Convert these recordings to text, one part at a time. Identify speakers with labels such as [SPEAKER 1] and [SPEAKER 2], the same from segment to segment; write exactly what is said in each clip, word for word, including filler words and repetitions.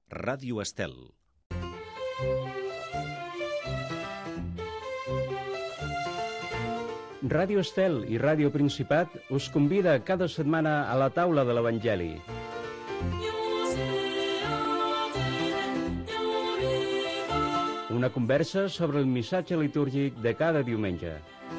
[SPEAKER 1] Ràdio Estel.
[SPEAKER 2] Ràdio Estel i Ràdio Principat us convida cada setmana a la taula de l'Evangeli. Una conversa sobre el missatge litúrgic de cada diumenge.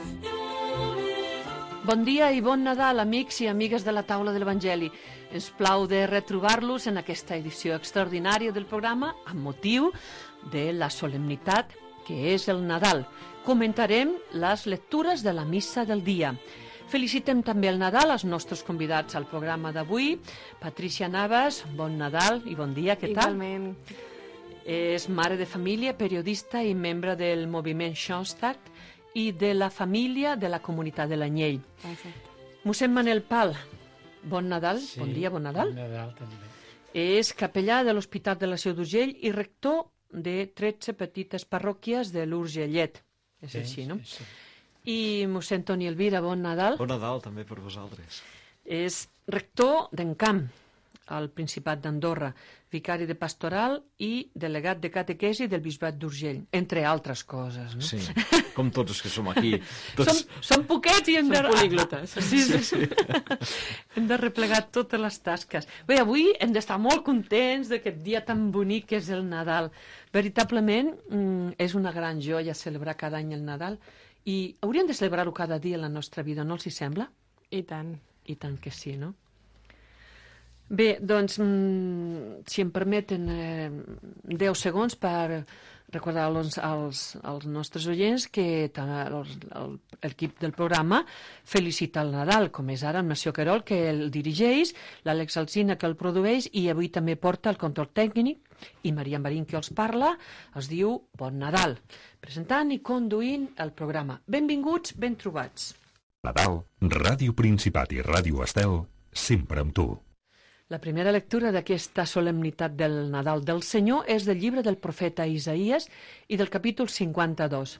[SPEAKER 3] Bon dia i bon Nadal, amics i amigues de la taula de l'Evangeli. Ens plau de retrobar-los en aquesta edició extraordinària del programa amb motiu de la solemnitat que és el Nadal. Comentarem les lectures de la missa del dia. Felicitem també el Nadal als nostres convidats al programa d'avui. Patricia Navas, bon Nadal i bon dia, què tal?
[SPEAKER 4] Igualment.
[SPEAKER 3] És mare de família, periodista i membre del moviment Schoenstatt i de la família de la comunitat de l'Anyell. Mossèn Manel Pal, bon Nadal,
[SPEAKER 5] Sí,
[SPEAKER 3] bon dia, bon Nadal.
[SPEAKER 5] Bon Nadal també.
[SPEAKER 3] És capellà de l'Hospital de la Seu d'Urgell i rector de tretze petites parròquies de l'Urgellet. És
[SPEAKER 5] Sí,
[SPEAKER 3] així, no?
[SPEAKER 5] sí, sí.
[SPEAKER 3] I mossèn Toni Elvira, bon Nadal.
[SPEAKER 6] Bon Nadal també per vosaltres.
[SPEAKER 3] És rector d'Encamp, al Principat d'Andorra, vicari de pastoral i delegat de catequesi del Bisbat d'Urgell, entre altres coses, no?
[SPEAKER 6] Sí, com tots els que som aquí. Tots...
[SPEAKER 3] Som, som poquets i hem de...
[SPEAKER 4] Som políglotes.
[SPEAKER 3] Sí, sí, sí. Hem de replegar totes les tasques. Bé, avui hem d'estar molt contents d'aquest dia tan bonic que és el Nadal. Veritablement, mm, és una gran joia celebrar cada any el Nadal i hauríem de celebrar-ho cada dia en la nostra vida, no els hi sembla?
[SPEAKER 4] I tant.
[SPEAKER 3] I tant que sí, no? Bé, doncs, mm, si em permeten eh, deu segons per recordar als, als, als nostres oients que l'equip del programa felicita el Nadal, com és ara el Nació Querol, que el dirigeix, l'Àlex Alsina, que el produeix, i avui també porta el control tècnic, i Maria Marín, que els parla, els diu Bon Nadal, presentant i conduint el programa. Benvinguts, ben trobats.
[SPEAKER 7] Nadal, Ràdio Principat i Ràdio Estel, sempre amb tu.
[SPEAKER 3] La primera lectura d'aquesta solemnitat del Nadal del Senyor és del llibre del profeta Isaïes i del capítol cinquanta-dos.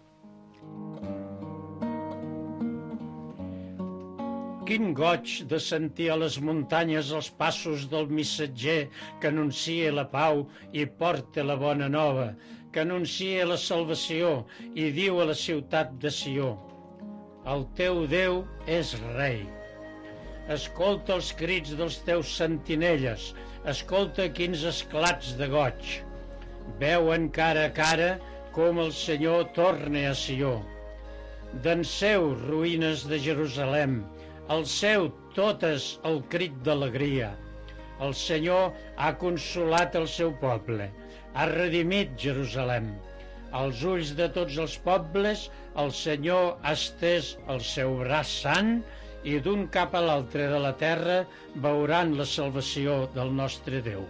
[SPEAKER 5] Quin goig de sentir a les muntanyes els passos del missatger que anuncia la pau i porta la bona nova, que anuncia la salvació i diu a la ciutat de Sió: el teu Déu és rei. Escolta els crits dels teus sentinelles, escolta quins esclats de goig. Veuen cara a cara com el Senyor torna a Sió. Danseu, ruïnes de Jerusalem, alceu totes el crit d'alegria. El Senyor ha consolat el seu poble, ha redimit Jerusalem. Als ulls de tots els pobles, el Senyor ha estès el seu braç sant i d'un cap a l'altre de la terra veuran la salvació del nostre Déu.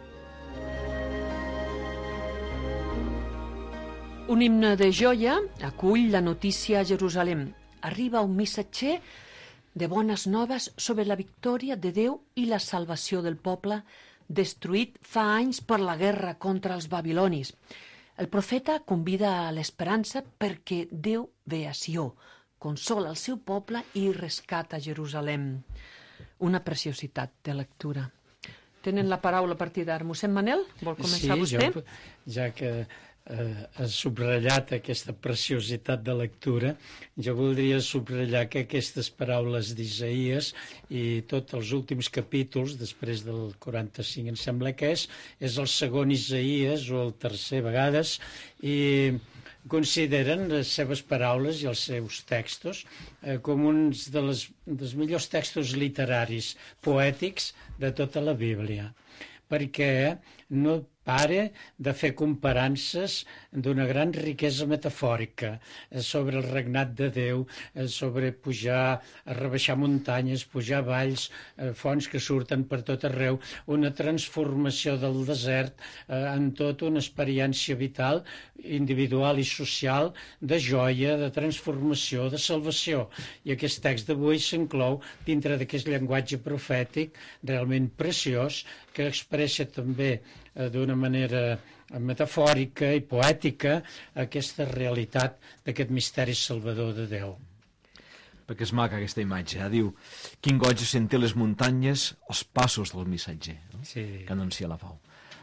[SPEAKER 3] Un himne de joia acull la notícia a Jerusalem. Arriba un missatger de bones noves sobre la victòria de Déu i la salvació del poble destruït fa anys per la guerra contra els babilonis. El profeta convida a l'esperança perquè Déu ve a Sió, consola el seu poble i rescata Jerusalem. Una preciositat de lectura. Tenen la paraula a partir d'ara. Mossèn Manel, vol començar
[SPEAKER 5] sí,
[SPEAKER 3] vostè?
[SPEAKER 5] Jo, ja que eh, has subratllat aquesta preciositat de lectura, jo voldria subratllar que aquestes paraules d'Isaïes i tots els últims capítols, després del quaranta-cinc, em sembla que és, és el segon Isaïes o el tercer vegades, i consideren les seves paraules i els seus textos eh, com uns de les, dels millors textos literaris, poètics de tota la Bíblia, perquè no para de fer comparances d'una gran riquesa metafòrica sobre el regnat de Déu, sobre pujar, rebaixar muntanyes, pujar valls, fonts que surten per tot arreu, una transformació del desert en tot una experiència vital, individual i social, de joia, de transformació, de salvació. I aquest text d'avui s'inclou dintre d'aquest llenguatge profètic realment preciós que expressa també d'una manera metafòrica i poètica aquesta realitat d'aquest misteri salvador de Déu.
[SPEAKER 6] Perquè és maca aquesta imatge, eh? Diu, quin goig sentir les muntanyes els passos del missatger, no?
[SPEAKER 5] Sí.
[SPEAKER 6] Que anuncia la pau.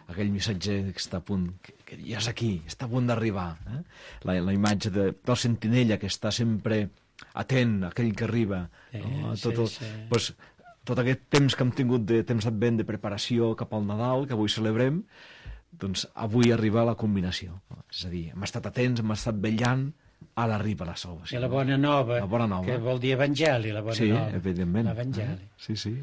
[SPEAKER 6] aquell missatger que està a punt, que, que ja és aquí, està a punt d'arribar. Eh? La, la imatge de, del sentinella que està sempre atent a aquell que arriba.
[SPEAKER 5] Eh,
[SPEAKER 6] no?
[SPEAKER 5] sí,
[SPEAKER 6] tot, el,
[SPEAKER 5] sí.
[SPEAKER 6] pues, tot aquest temps que hem tingut de temps d'advent de preparació cap al Nadal, que avui celebrem, doncs avui arriba la culminació. No? És a dir, hem estat atents, hem estat vetllant, ara arriba la salvació.
[SPEAKER 5] I la bona nova,
[SPEAKER 6] la bona nova.
[SPEAKER 5] que vol dir evangeli, la bona
[SPEAKER 6] sí,
[SPEAKER 5] nova.
[SPEAKER 6] Sí, evidentment.
[SPEAKER 5] L'evangeli.
[SPEAKER 6] Eh? Sí, sí.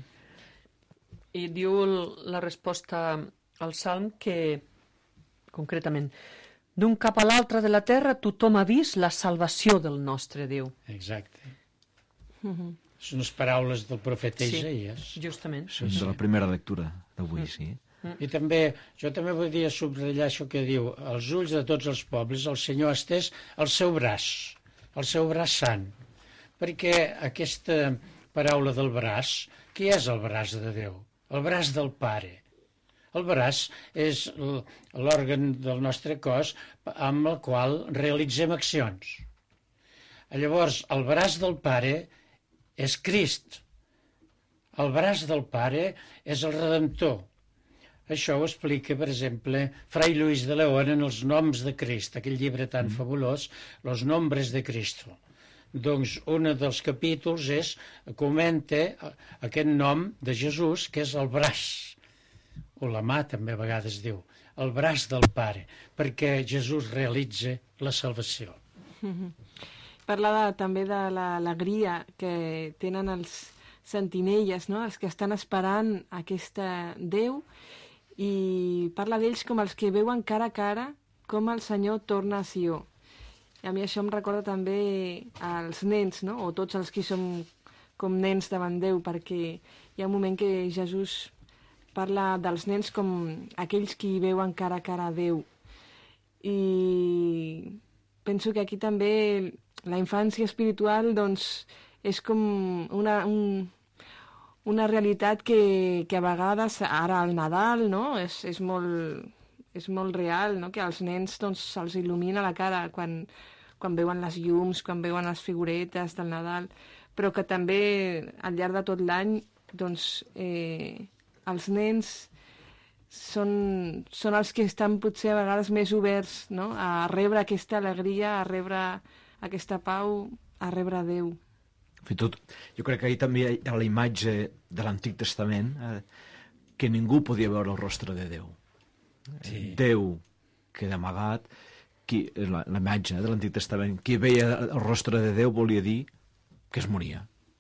[SPEAKER 3] I diu la resposta al Salm que, concretament, d'un cap a l'altre de la terra tothom ha vist la salvació del nostre Déu.
[SPEAKER 5] Exacte.
[SPEAKER 3] Uh-huh.
[SPEAKER 5] Són les paraules del profeta
[SPEAKER 3] Sí,
[SPEAKER 5] Isaïes.
[SPEAKER 3] justament.
[SPEAKER 6] Sí, és la primera lectura d'avui, sí.
[SPEAKER 5] I també, jo també volia subratllar això que diu, als ulls de tots els pobles el Senyor ha estès el seu braç, el seu braç sant, perquè aquesta paraula del braç, què és el braç de Déu? El braç del Pare. El braç és l'òrgan del nostre cos amb el qual realitzem accions. Llavors, el braç del Pare és Crist. El braç del Pare és el Redemptor. Això ho explica, per exemple, Fray Luis de León en els noms de Crist, aquell llibre tan mm. fabulós, Los nombres de Cristo. Doncs un dels capítols és, comenta aquest nom de Jesús, que és el braç, o la mà també a vegades diu, el braç del Pare, perquè Jesús realitza la salvació.
[SPEAKER 1] Mm-hmm. Parla de, també de l'alegria que tenen els sentinelles, no? Els que estan esperant aquesta Déu, i parla d'ells com els que veuen cara a cara com el Senyor torna a Sió. I a mi això em recorda també als nens, no? O tots els que som com nens davant Déu, perquè hi ha un moment que Jesús parla dels nens com aquells que veuen cara a cara a Déu. I penso que aquí també la infància espiritual doncs, és com una... Un, una realitat que, que a vegades, ara al Nadal, no? és, és, molt, és molt real, no? Que als nens doncs, se'ls il·lumina la cara quan, quan veuen les llums, quan veuen les figuretes del Nadal, però que també al llarg de tot l'any doncs, eh, els nens són, són els que estan potser a vegades més oberts, no? A rebre aquesta alegria, a rebre aquesta pau, a rebre Déu.
[SPEAKER 6] Fins i tot, jo crec que ahir també hi ha la imatge de l'Antic Testament eh, que ningú podia veure el rostre de Déu. Sí. Déu que d'amagat, la, la imatge de l'Antic Testament, qui veia el rostre de Déu volia dir que es moria.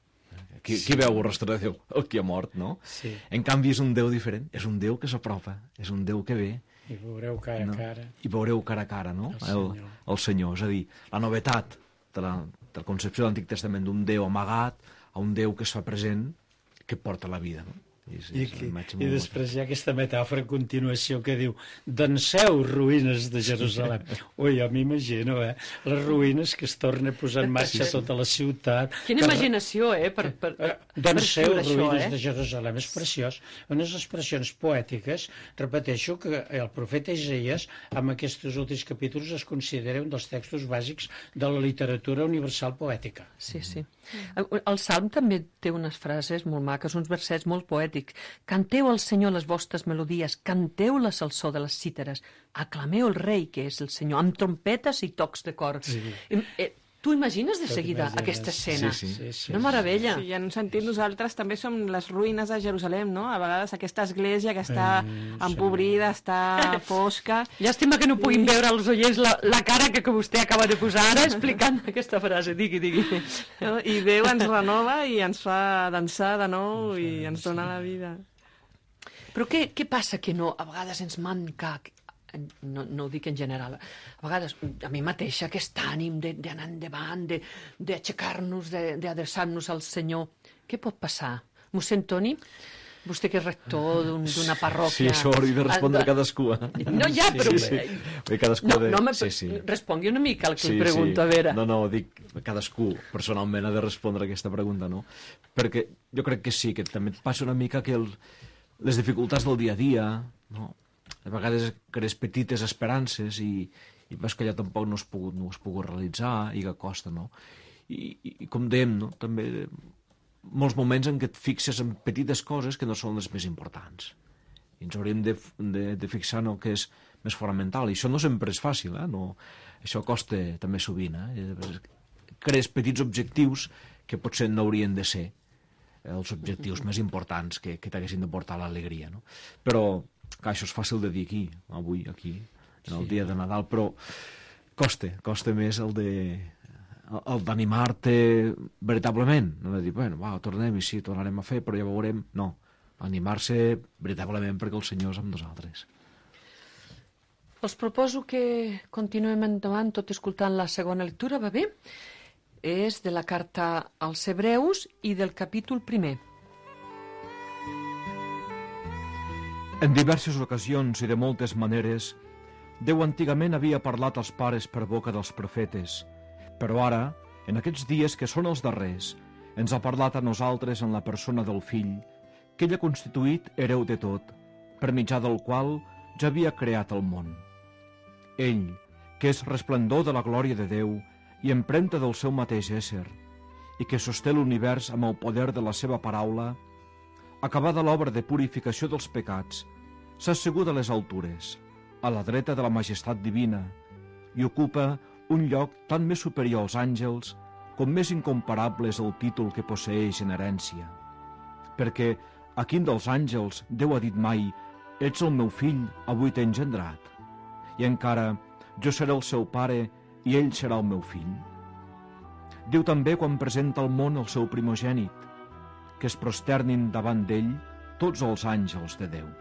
[SPEAKER 6] Qui, sí. qui veu el rostre de Déu? El que ha mort, no?
[SPEAKER 5] Sí.
[SPEAKER 6] En canvi és un Déu diferent, és un Déu que s'apropa, és un Déu que ve.
[SPEAKER 5] I veureu cara a
[SPEAKER 6] no?
[SPEAKER 5] cara.
[SPEAKER 6] I veureu cara a cara, no?
[SPEAKER 5] El Senyor.
[SPEAKER 6] El, el Senyor, és a dir, la novetat de la, de la concepció de l'Antic Testament d'un Déu amagat a un Déu que es fa present, que porta la vida, no? I, és,
[SPEAKER 5] I,
[SPEAKER 6] és
[SPEAKER 5] que,
[SPEAKER 6] i
[SPEAKER 5] després hi ha aquesta metàfora a continuació que diu danseu ruïnes de Jerusalem. Sí. Ui, jo m'imagino, eh? Les ruïnes que es torna a posar en marxa tota la ciutat.
[SPEAKER 3] Quina
[SPEAKER 5] que...
[SPEAKER 3] imaginació, eh? Per, per,
[SPEAKER 5] eh, danseu
[SPEAKER 3] per
[SPEAKER 5] ruïnes
[SPEAKER 3] això, eh?
[SPEAKER 5] de Jerusalem. És preciós. Unes expressions poètiques, repeteixo que el profeta Isaías, amb aquests últims capítols, es considera un dels textos bàsics de la literatura universal poètica.
[SPEAKER 3] Sí, sí. El Salm també té unes frases molt maques, uns versets molt poètics. Canteu al Senyor les vostres melodies, canteu-les al so de les cítares, aclameu el rei que és el Senyor, amb trompetes i tocs de cor. Sí. Eh, tu imagines de seguida aquesta escena?
[SPEAKER 6] Sí, sí.
[SPEAKER 5] Sí, sí.
[SPEAKER 3] Una meravella.
[SPEAKER 1] Sí, en un sentit nosaltres també som les ruïnes de Jerusalem, no? A vegades aquesta església que està
[SPEAKER 5] Eh,
[SPEAKER 1] empobrida, està fosca.
[SPEAKER 3] Llàstima que no puguin veure els oients la, la cara que, que vostè acaba de posar ara explicant aquesta frase. Digui, digui.
[SPEAKER 1] No? I Déu ens renova i ens fa dansar de nou i ens dona la vida.
[SPEAKER 3] Però què, què passa que no, a vegades ens manca, no, no ho dic en general, a vegades a mi mateixa aquest ànim d'anar endavant, d'aixecar-nos, d'adreçar-nos al Senyor. Què pot passar? Mossèn Toni, vostè que és rector d'una parròquia...
[SPEAKER 6] Sí, això ho hauria de respondre a cadascú. Eh?
[SPEAKER 3] No, ja, però...
[SPEAKER 6] Sí, sí. Cadascú
[SPEAKER 3] no,
[SPEAKER 6] de...
[SPEAKER 3] no me...
[SPEAKER 6] sí, sí.
[SPEAKER 3] Respongui una mica el que
[SPEAKER 6] sí,
[SPEAKER 3] li pregunto,
[SPEAKER 6] sí.
[SPEAKER 3] a veure.
[SPEAKER 6] No, no, dic, cadascú personalment ha de respondre a aquesta pregunta, no? Perquè jo crec que sí, que també et passa una mica que el, les dificultats del dia a dia, no? A vegades crees petites esperances i, i veus que allà tampoc no has pogut, no has pogut realitzar i que costa, no? I, i, i com dèiem, no? També molts moments en què et fixes en petites coses que no són les més importants. I ens hauríem de, de, de fixar en el que és més fonamental. I això no sempre és fàcil, eh? No, això costa també sovint. Eh? Crees petits objectius que potser no haurien de ser els objectius més importants que, que t'haguessin de portar l'alegria. No? Però, clar, això és fàcil de dir aquí, avui, aquí, en el sí. dia de Nadal, però costa, costa més el de el d'animar-te veritablement, no de dir, bueno, va, tornem i sí, tornarem a fer, però ja veurem. No, animar-se veritablement perquè el Senyor és amb nosaltres.
[SPEAKER 3] Us proposo que continuem endavant tot escoltant la segona lectura, va bé? És de la carta als Hebreus i del capítol primer.
[SPEAKER 6] En diverses ocasions i de moltes maneres, Déu antigament havia parlat als pares per boca dels profetes, però ara, en aquests dies que són els darrers, ens ha parlat a nosaltres en la persona del Fill, que ell ha constituït hereu de tot, per mitjà del qual ja havia creat el món. Ell, que és resplendor de la glòria de Déu i empremta del seu mateix ésser, i que sosté l'univers amb el poder de la seva paraula, acabada l'obra de purificació dels pecats, s'ha assegut a les altures, a la dreta de la majestat divina, i ocupa un lloc tan més superior als àngels com més incomparable és el títol que posseeix en herència. Perquè a quin dels àngels Déu ha dit mai «Ets el meu fill, avui t'he engendrat», i encara «Jo seré el seu pare i ell serà el meu fill». Diu també quan presenta al món el seu primogènit, que es prosternin davant d'ell tots els àngels de Déu.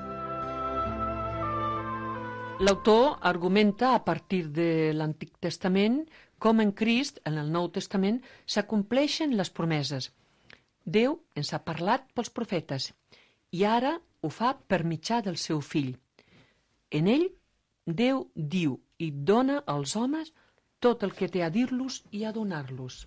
[SPEAKER 3] L'autor argumenta a partir de l'Antic Testament com en Crist, en el Nou Testament, s'acompleixen les promeses. Déu ens ha parlat pels profetes i ara ho fa per mitjà del seu fill. En ell, Déu diu i dona als homes tot el que té a dir-los i a donar-los.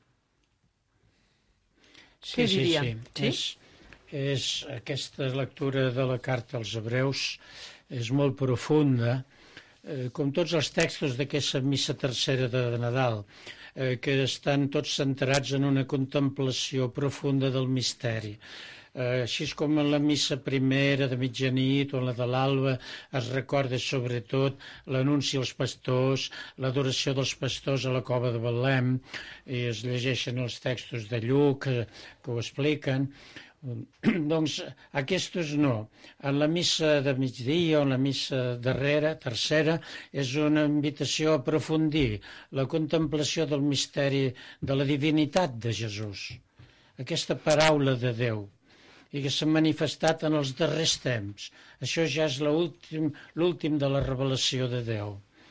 [SPEAKER 5] Sí,
[SPEAKER 3] Què
[SPEAKER 5] sí,
[SPEAKER 3] diria?
[SPEAKER 5] sí.
[SPEAKER 3] Sí?
[SPEAKER 5] És, és, aquesta lectura de la carta als Hebreus és molt profunda, eh, com tots els textos d'aquesta missa tercera de Nadal, eh, que estan tots centrats en una contemplació profunda del misteri. Eh, així com en la missa primera de mitjanit o en la de l'alba es recorda sobretot l'anunci als pastors, l'adoració dels pastors a la cova de Betlem, i es llegeixen els textos de Lluc que, que ho expliquen. Doncs aquests no. En la missa de migdia o en la missa darrera, tercera, és una invitació a aprofundir la contemplació del misteri de la divinitat de Jesús. Aquesta paraula de Déu, i que s'ha manifestat en els darrers temps. Això ja és l'últim, l'últim de la revelació de Déu.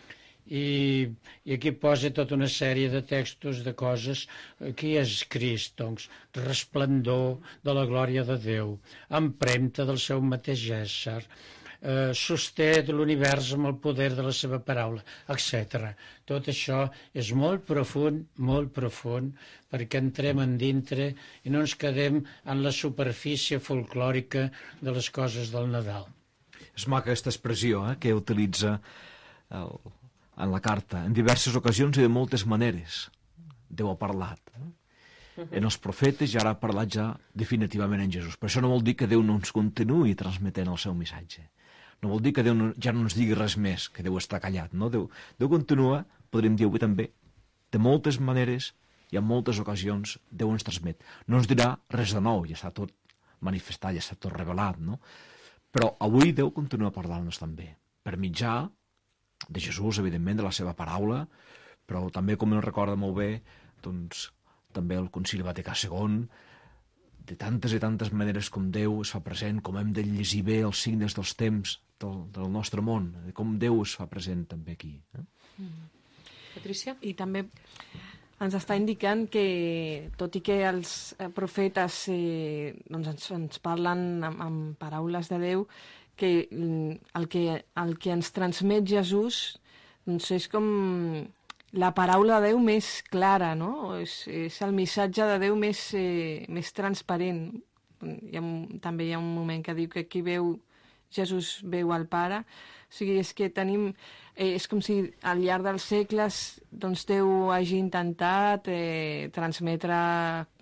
[SPEAKER 5] I, I aquí posa tota una sèrie de textos, de coses. Qui és Crist? Doncs, resplendor de la glòria de Déu, empremta del seu mateix ésser, eh, sosté de l'univers amb el poder de la seva paraula, etcètera. Tot això és molt profund, molt profund, perquè entrem en dintre i no ens quedem en la superfície folclòrica de les coses del Nadal.
[SPEAKER 6] És maca aquesta expressió eh, que utilitza el, en la carta, en diverses ocasions i de moltes maneres. Déu ha parlat. Eh? En els profetes ja ha parlat ja definitivament en Jesús. Per això no vol dir que Déu no ens continuï transmetent el seu missatge. No vol dir que Déu no, ja no ens digui res més, que Déu està callat. No? Déu, Déu continua, podríem dir avui també, de moltes maneres i en moltes ocasions Déu ens transmet. No ens dirà res de nou, ja està tot manifestat, ja està tot revelat, no? Però avui Déu continua parlant-nos també, per mitjà de Jesús, evidentment, de la seva paraula, però també, com ens recorda molt bé, doncs, també el Concili Vaticà segon, de tantes i tantes maneres com Déu es fa present, com hem de llegir bé els signes dels temps del, del nostre món, de com Déu es fa present també aquí. Eh?
[SPEAKER 3] Mm. Patrícia?
[SPEAKER 1] I també ens està indicant que, tot i que els profetes eh, doncs ens, ens parlen amb, amb paraules de Déu, que el, que el que ens transmet Jesús doncs és com la paraula de Déu més clara, no? És, és el missatge de Déu més, eh, més transparent. Hi ha, també hi ha un moment que diu que qui veu Jesús veu el Pare. O sigui, és que tenim... Eh, és com si al llarg dels segles doncs, Déu hagi intentat eh, transmetre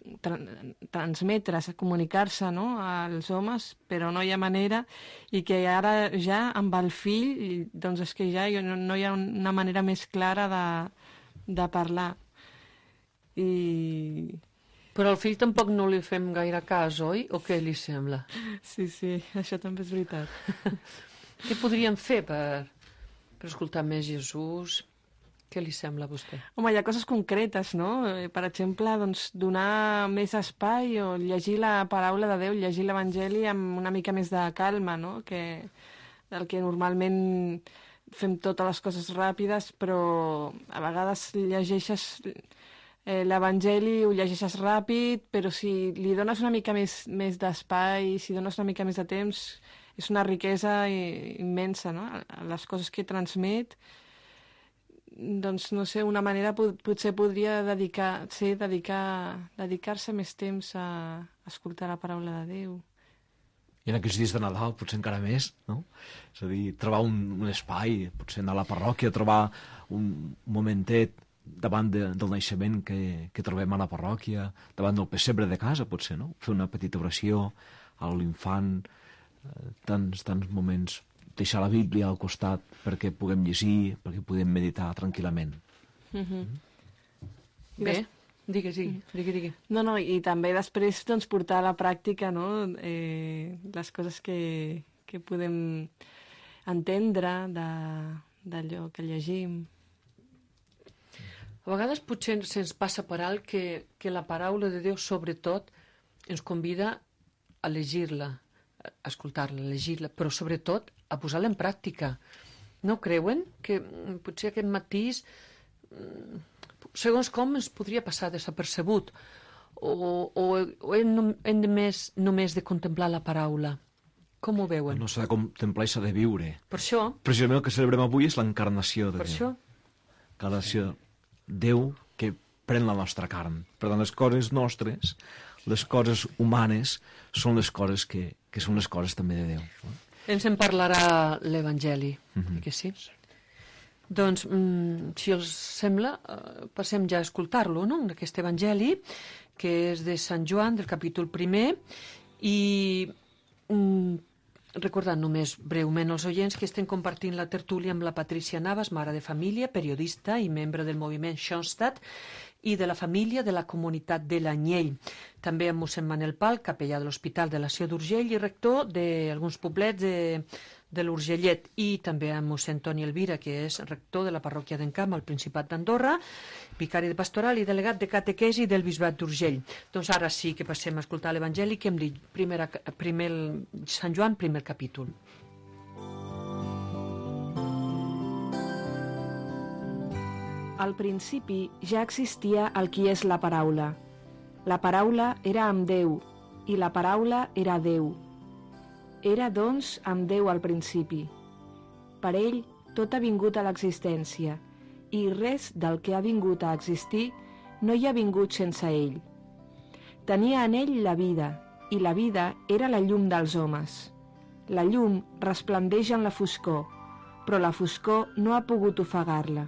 [SPEAKER 1] tra transmetre, comunicar-se, no?, als homes, però no hi ha manera, i que ara ja amb el fill, doncs és que ja no, no hi ha una manera més clara de, de parlar. I...
[SPEAKER 3] Però al fill tampoc no li fem gaire cas, oi? O què li sembla?
[SPEAKER 1] Sí, sí, això també és veritat.
[SPEAKER 3] Què podríem fer per, per escoltar més Jesús? Què li sembla a vostè?
[SPEAKER 1] Home, hi ha coses concretes, no? Per exemple, doncs, donar més espai o llegir la paraula de Déu, llegir l'Evangeli amb una mica més de calma, no? Que, del que normalment fem totes les coses ràpides, però a vegades llegeixes eh, l'Evangeli, ho llegeixes ràpid, però si li dones una mica més, més d'espai, si dones una mica més de temps, és una riquesa immensa, no? Les coses que transmet, doncs, no sé, una manera potser podria dedicar, sí, dedicar, dedicar-se més temps a escoltar la paraula de Déu.
[SPEAKER 6] I en aquests dies de Nadal potser encara més, no? És a dir, trobar un, un espai, potser anar a la parròquia, trobar un momentet davant de, del naixement que, que trobem a la parròquia, davant del pessebre de casa, potser, no? Fer una petita oració a l'infant, eh, tants, tants moments, deixar la Bíblia al costat perquè puguem llegir, perquè puguem meditar tranquil·lament.
[SPEAKER 1] Mm-hmm.
[SPEAKER 3] Bé, digues, digues, digues, digues.
[SPEAKER 1] No, no, i també després doncs, portar a la pràctica, no?, eh, les coses que, que podem entendre d'allò que llegim.
[SPEAKER 3] A vegades potser se'ns passa per alt que, que la paraula de Déu, sobretot, ens convida a llegir-la, a escoltar-la, a llegir-la, però sobretot a posar-la en pràctica. No creuen que potser aquest matís, segons com, ens podria passar desapercebut, o, o, o hem, hem de més, només de contemplar la paraula? Com ho veuen?
[SPEAKER 6] No s'ha de contemplar i s'ha de viure.
[SPEAKER 3] Per això...
[SPEAKER 6] Precisament el que celebrem avui és l'encarnació de
[SPEAKER 3] Per
[SPEAKER 6] Déu.
[SPEAKER 3] això...
[SPEAKER 6] Encarnació. Déu que pren la nostra carn. Per tant, les coses nostres, les coses humanes, són les coses que, que són les coses també de Déu. No?
[SPEAKER 3] Ens en parlarà l'Evangeli,
[SPEAKER 6] Mhm.
[SPEAKER 3] que sí? Doncs, mm, si els sembla, eh, passem ja a escoltar-lo, no?, aquest Evangeli, que és de Sant Joan, del capítol primer, i mm, recordant només breument als oients que estem compartint la tertúlia amb la Patrícia Navas, mare de família, periodista i membre del moviment Schoenstatt, i de la família de la comunitat de l'Anyell. També amb mossèn Manel Pal, capellà de l'Hospital de la Seu d'Urgell i rector d'alguns poblets de, de l'Urgellet, i també amb mossèn Toni Elvira, que és rector de la parròquia d'Encamp al Principat d'Andorra, vicari de pastoral i delegat de catequesi del Bisbat d'Urgell. Doncs ara sí que passem a escoltar l'Evangeli, que hem dit primer, primer Sant Joan, primer capítol.
[SPEAKER 1] Al principi ja existia el qui és la paraula. La paraula era amb Déu, i la paraula era Déu. Era, doncs, amb Déu al principi. Per ell tot ha vingut a l'existència, i res del que ha vingut a existir no hi ha vingut sense ell. Tenia en ell la vida, i la vida era la llum dels homes. La llum resplendeix en la foscor, però la foscor no ha pogut ofegar-la.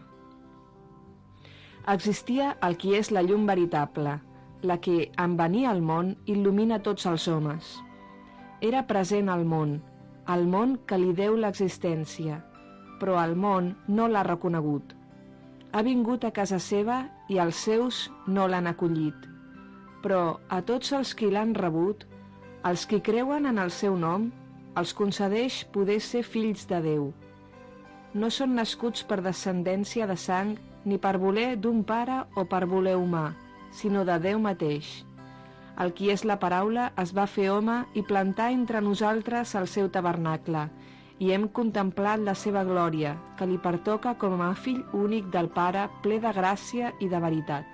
[SPEAKER 1] Existia el qui és la llum veritable, la que, en venir al món, il·lumina tots els homes. Era present al món, al món que li deu l'existència, però el món no l'ha reconegut. Ha vingut a casa seva i els seus no l'han acollit. Però a tots els qui l'han rebut, els qui creuen en el seu nom, els concedeix poder ser fills de Déu. No són nascuts per descendència de sang ni per voler d'un pare o per voler humà, sinó de Déu mateix. El qui és la paraula es va fer home i plantar entre nosaltres el seu tabernacle, i hem contemplat la seva glòria, que li pertoca com a fill únic del Pare, ple de gràcia i de veritat.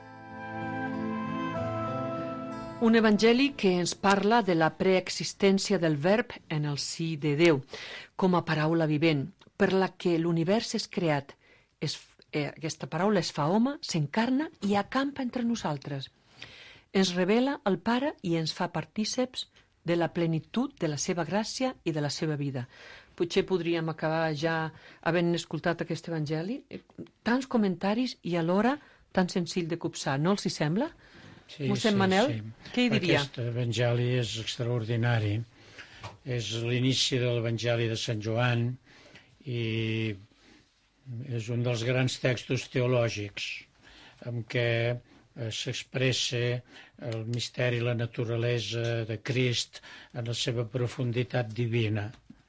[SPEAKER 3] Un evangeli que ens parla de la preexistència del verb en el si de Déu, com a paraula vivent, per la que l'univers és creat. És, eh, aquesta paraula es fa home, s'encarna i acampa entre nosaltres. Ens revela el Pare i ens fa partíceps de la plenitud de la seva gràcia i de la seva vida. Potser podríem acabar ja havent escoltat aquest evangeli. Tants comentaris i alhora tan senzill de copsar, no els hi sembla?
[SPEAKER 5] Sí,
[SPEAKER 3] Mossèn
[SPEAKER 5] sí,
[SPEAKER 3] Manel,
[SPEAKER 5] sí.
[SPEAKER 3] què hi diria?
[SPEAKER 5] Aquest evangeli és extraordinari. És l'inici de l'evangeli de Sant Joan i és un dels grans textos teològics en què s'expressa el misteri i la naturalesa de Crist en la seva profunditat divina.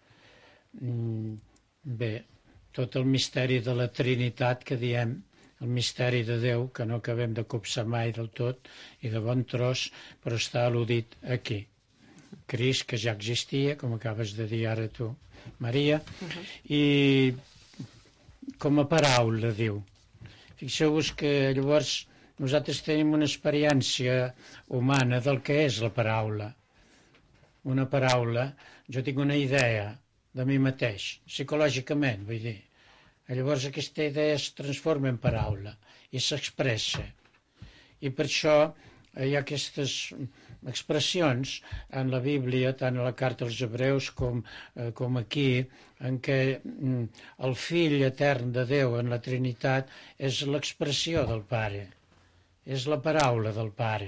[SPEAKER 5] Bé, tot el misteri de la Trinitat que diem, el misteri de Déu, que no acabem de copsar mai del tot i de bon tros, però està al·ludit aquí. Crist, que ja existia, com acabes de dir ara tu, Maria, uh-huh. i com a paraula, diu. Fixeu-vos que llavors nosaltres tenim una experiència humana del que és la paraula. Una paraula, jo tinc una idea de mi mateix, psicològicament, vull dir. Llavors aquesta idea es transforma en paraula i s'expressa. I per això hi ha aquestes expressions en la Bíblia, tant a la carta als Hebreus com, eh, com aquí, en què mm, el fill etern de Déu en la Trinitat és l'expressió del Pare, és la paraula del Pare.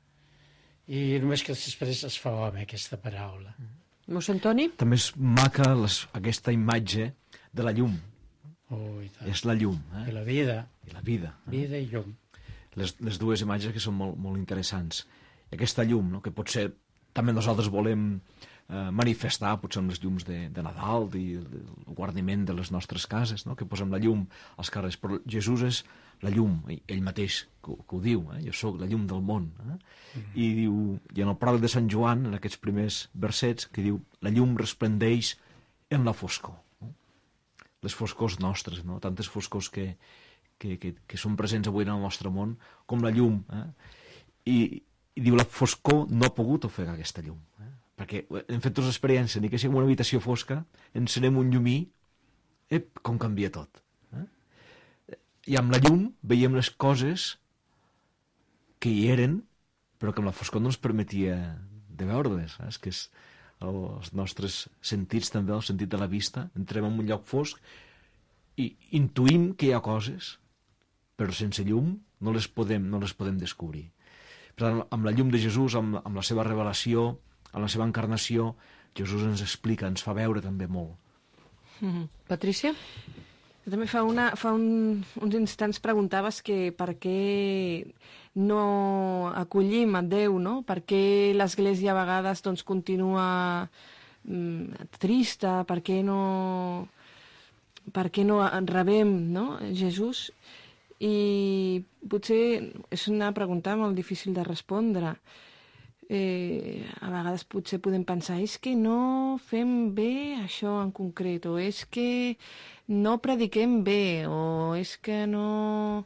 [SPEAKER 5] I només que després es fa home, aquesta paraula.
[SPEAKER 3] Mossèn Toni?
[SPEAKER 6] També és maca les, aquesta imatge de la llum.
[SPEAKER 5] Oh,
[SPEAKER 6] és la llum. Eh?
[SPEAKER 5] I la vida.
[SPEAKER 6] I la vida. Eh?
[SPEAKER 5] Vida i llum.
[SPEAKER 6] Les, les dues imatges que són molt, molt interessants. I aquesta llum, no? Que potser també nosaltres volem eh, manifestar, potser amb les llums de, de Nadal, de, de, el guarniment de les nostres cases, no? Que posem la llum als carrers. Però Jesús és la llum, ell mateix que, que ho diu, eh? Jo sóc la llum del món. Eh? Mm. I diu, i en el pròleg de Sant Joan, en aquests primers versets, que diu, la llum resplendeix en la foscor. Les foscors nostres, no? Tantes foscors que, que, que, que són presents avui en el nostre món, com la llum. Eh? I, I diu, la foscor no ha pogut ofegar aquesta llum. Eh? Perquè hem fet tota l'experiència, ni que sigui una habitació fosca, encenem un llumí, ep, com canvia tot. Eh? I amb la llum veiem les coses que hi eren, però que amb la foscor no ens permetia de veure-les. Eh? És que és... els nostres sentits també, el sentit de la vista, entrem en un lloc fosc i intuïm que hi ha coses, però sense llum no les podem, no les podem descobrir. Per tant, amb la llum de Jesús, amb, amb la seva revelació, amb la seva encarnació, Jesús ens explica, ens fa veure també molt.
[SPEAKER 3] Mm-hmm. Patrícia?
[SPEAKER 1] També fa, una, fa un, uns instants preguntaves que per què no acollim a Déu, no? Per què l'Església a vegades doncs, continua mm, trista, per què no, per què no rebem, no? Jesús. I potser és una pregunta molt difícil de respondre. Eh, a vegades potser podem pensar és que no fem bé això en concret, o és que no prediquem bé, o és que no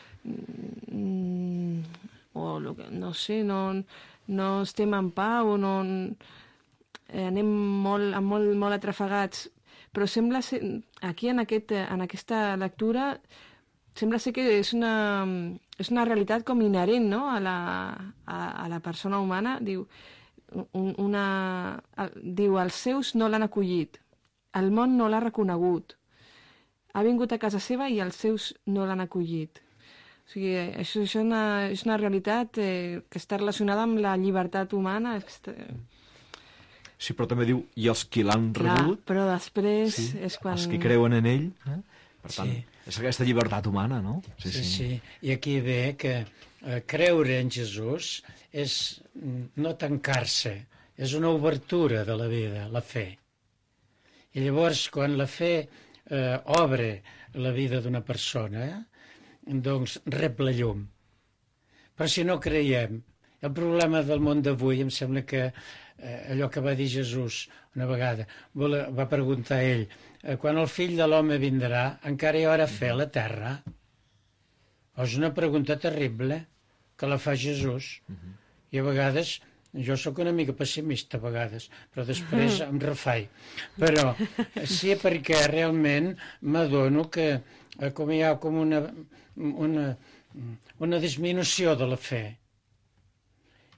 [SPEAKER 1] mm, o no sé, no, no estem en pau, o no eh, anem molt, molt, molt atrafegats, però sembla ser, aquí en, aquest, en aquesta lectura sembla ser que és una, és una realitat com inherent, no? a, la, a, a la persona humana. Diu, un, una, diu, els seus no l'han acollit, el món no l'ha reconegut, ha vingut a casa seva i els seus no l'han acollit. O sigui, això, això una, és una realitat eh, que està relacionada amb la llibertat humana.
[SPEAKER 6] Sí, però també diu, i els qui l'han rebut...
[SPEAKER 1] Però després
[SPEAKER 6] sí,
[SPEAKER 1] és quan...
[SPEAKER 6] Els que creuen en ell... Eh? Per tant,
[SPEAKER 5] sí.
[SPEAKER 6] És aquesta llibertat humana, no?
[SPEAKER 5] Sí, sí. sí. I aquí ve que eh, creure en Jesús és no tancar-se, és una obertura de la vida, la fe. I llavors, quan la fe eh, obre la vida d'una persona, eh, doncs rep la llum. Però si no creiem, el problema del món d'avui, em sembla que eh, allò que va dir Jesús una vegada, va preguntar a ell, quan el fill de l'home vindrà, encara hi haurà fe a la terra? És una pregunta terrible que la fa Jesús. Uh-huh. I a vegades, jo sóc una mica pessimista a vegades, però després em refai. Però sí, perquè realment m'adono que com hi ha com una, una, una disminució de la fe.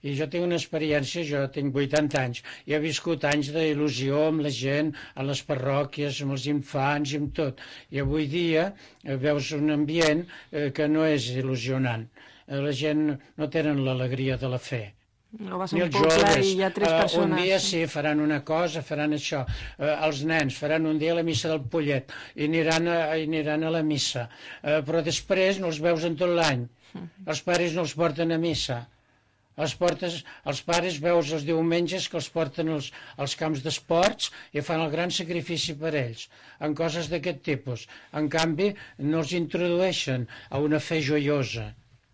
[SPEAKER 5] I jo tinc una experiència, jo tinc vuitanta anys, i he viscut anys d'il·lusió amb la gent, a les parròquies, amb els infants i amb tot. I avui dia eh, veus un ambient eh, que no és il·lusionant. Eh, la gent no tenen l'alegria de la fe.
[SPEAKER 1] No vas a un poble i hi ha tres persones.
[SPEAKER 5] Uh, un dia sí, faran una cosa, faran això. Uh, els nens faran un dia la missa del Pollet i aniran a, i aniran a la missa. Uh, però després no els veus en tot l'any. Els pares no els porten a missa. Els, portes, els pares veus els diumenges que els porten als, als camps d'esports i fan el gran sacrifici per ells, en coses d'aquest tipus. En canvi, no els introdueixen a una fe joiosa.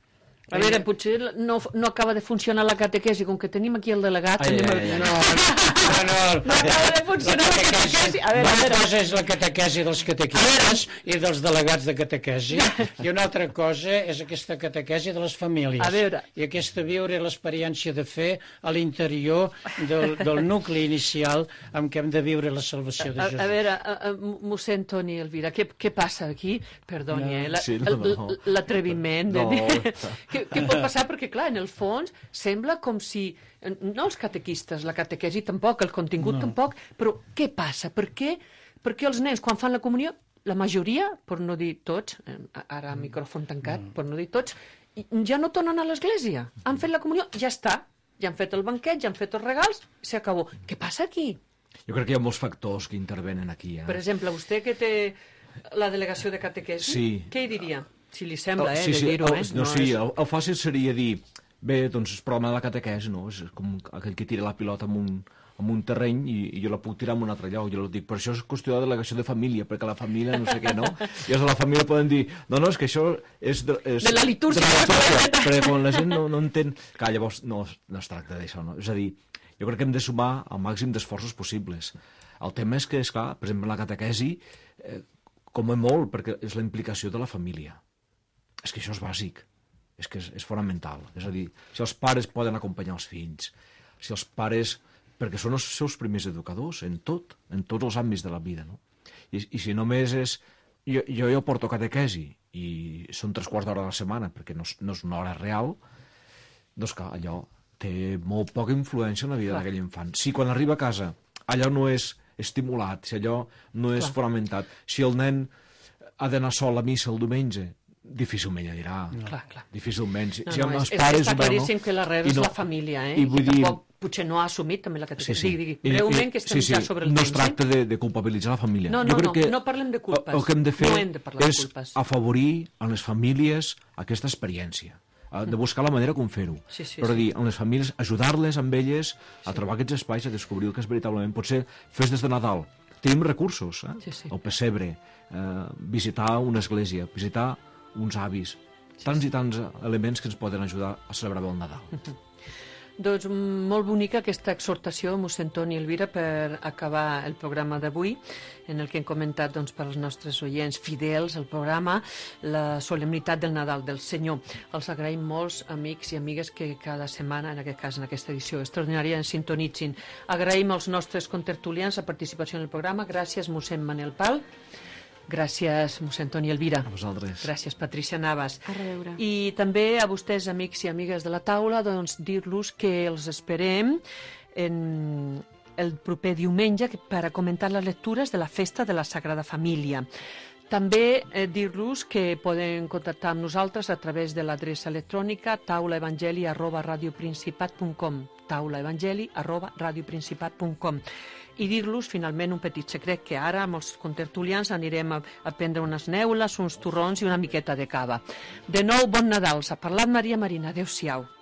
[SPEAKER 3] A veure, potser no, no acaba de funcionar la catequesi, com que tenim aquí el delegat...
[SPEAKER 5] Ai, ai, ai, no, no, no,
[SPEAKER 3] no acaba de funcionar la catequesi. A veure,
[SPEAKER 5] una cosa és la catequesi dels catequistes i dels delegats de catequesi, i una altra cosa és aquesta catequesi de les famílies.
[SPEAKER 3] A veure.
[SPEAKER 5] I aquesta viure l'experiència de fe a l'interior del, del nucli inicial amb què hem de viure la salvació de Jesús.
[SPEAKER 3] A, a veure, a, a, mossèn Toni Elvira, què, què passa aquí? Perdoni,
[SPEAKER 6] no,
[SPEAKER 3] eh? La,
[SPEAKER 6] sí, no, no.
[SPEAKER 3] L'atreviment de
[SPEAKER 6] no.
[SPEAKER 3] dir... Què, què pot passar? Perquè, clar, en el fons sembla com si... No els catequistes, la catequesi tampoc, el contingut no. tampoc, però què passa? Per què, per què els nens, quan fan la comunió, la majoria, per no dir tots, ara micròfon tancat, no. per no dir tots, ja no tornen a l'església. Han fet la comunió, ja està. Ja han fet el banquet, ja han fet els regals, s'acabó. Què passa aquí?
[SPEAKER 6] Jo crec que hi ha molts factors que intervenen aquí. Eh?
[SPEAKER 3] Per exemple, vostè que té la delegació de catequesi,
[SPEAKER 6] sí.
[SPEAKER 3] què hi diria? Si li sembla, eh,
[SPEAKER 6] sí, sí,
[SPEAKER 3] de dir-ho, eh?
[SPEAKER 6] No,
[SPEAKER 3] no
[SPEAKER 6] sí,
[SPEAKER 3] és...
[SPEAKER 6] el, el fàcil seria dir, bé, doncs el problema de la catequesi, no? És com aquell que tira la pilota en un, en un terreny i, i jo la puc tirar en un altre lloc. Jo dic, però això és qüestió de delegació de família, perquè la família no sé què, no? I els de la família poden dir, no, no, és que això és... De, és,
[SPEAKER 3] de la litúrgia.
[SPEAKER 6] De la litúrgia, perquè quan la gent no, no entén... Clar, llavors no, no es tracta d'això, no? És a dir, jo crec que hem de sumar el màxim d'esforços possibles. El tema és que, esclar, per exemple, la catequesi, eh, com a molt, perquè és la implicació de la família. És que això és bàsic, és que és, és fonamental. És a dir, si els pares poden acompanyar els fills, si els pares... perquè són els seus primers educadors en tot, en tots els àmbits de la vida, no? I, i si només és... Jo, jo, jo porto catequesi i són tres quarts d'hora a la setmana, perquè no és, no és una hora real, doncs que allò té molt poca influència en la vida d'aquell infant. Si quan arriba a casa allò no és estimulat, si allò no és Clar. fonamentat, si el nen ha d'anar sol a missa el diumenge, difícilment ja dirà.
[SPEAKER 3] No. Clar, clar.
[SPEAKER 6] Difícilment. Si,
[SPEAKER 3] no,
[SPEAKER 6] si
[SPEAKER 3] no,
[SPEAKER 6] els
[SPEAKER 3] és,
[SPEAKER 6] pares,
[SPEAKER 3] està claríssim
[SPEAKER 6] no?
[SPEAKER 3] que l'arrel
[SPEAKER 6] I
[SPEAKER 3] és
[SPEAKER 6] no,
[SPEAKER 3] la família, eh?
[SPEAKER 6] I, vull
[SPEAKER 3] I
[SPEAKER 6] dir...
[SPEAKER 3] tampoc potser no ha assumit també la catequesi.
[SPEAKER 6] Sí, sí.
[SPEAKER 3] Digui, digui. Breument, que estem
[SPEAKER 6] sí, sí.
[SPEAKER 3] ja sobre el
[SPEAKER 6] no
[SPEAKER 3] temps.
[SPEAKER 6] No es tracta
[SPEAKER 3] eh?
[SPEAKER 6] de, de culpabilitzar la família.
[SPEAKER 3] No,
[SPEAKER 6] jo
[SPEAKER 3] no,
[SPEAKER 6] crec
[SPEAKER 3] no,
[SPEAKER 6] que
[SPEAKER 3] no parlem de culpes.
[SPEAKER 6] El que hem de fer
[SPEAKER 3] no hem de parlar
[SPEAKER 6] és
[SPEAKER 3] de culpes.
[SPEAKER 6] afavorir a les famílies aquesta experiència, de buscar la manera com fer-ho.
[SPEAKER 3] Sí, sí,
[SPEAKER 6] però
[SPEAKER 3] sí.
[SPEAKER 6] dir, a les famílies, ajudar-les amb elles a trobar aquests espais, a descobrir el que és veritablement. Potser festes de Nadal, tenim recursos, eh?
[SPEAKER 3] Sí, sí.
[SPEAKER 6] El pessebre, eh, visitar una església, visitar uns avis, tants i tants elements que ens poden ajudar a celebrar bé el Nadal.
[SPEAKER 3] Doncs molt bonica aquesta exhortació, mossèn Toni Elvira, per acabar el programa d'avui, en el que hem comentat doncs, per als nostres oients fidels al programa la solemnitat del Nadal del Senyor. Els agraïm molts amics i amigues que cada setmana, en aquest cas en aquesta edició extraordinària, ens sintonitzin. Agraïm als nostres contertulians la participació en el programa. Gràcies, mossèn Manel Pal. Gràcies, mossèn Toni Elvira.
[SPEAKER 6] A vosaltres.
[SPEAKER 3] Gràcies, Patricia Navas.
[SPEAKER 1] A reveure.
[SPEAKER 3] I també a vostès, amics i amigues de la taula, doncs dir-los que els esperem en el proper diumenge per a comentar les lectures de la Festa de la Sagrada Família. També eh, dir-los que poden contactar amb nosaltres a través de l'adreça electrònica taulaevangeli arroba radioprincipat punt com taulaevangeli arroba radioprincipat punt com i dir-los finalment un petit secret que ara amb els contertulians anirem a, a prendre unes neules, uns torrons i una miqueta de cava. De nou, bon Nadal. S'ha parlat Maria Marina. Adéu-siau.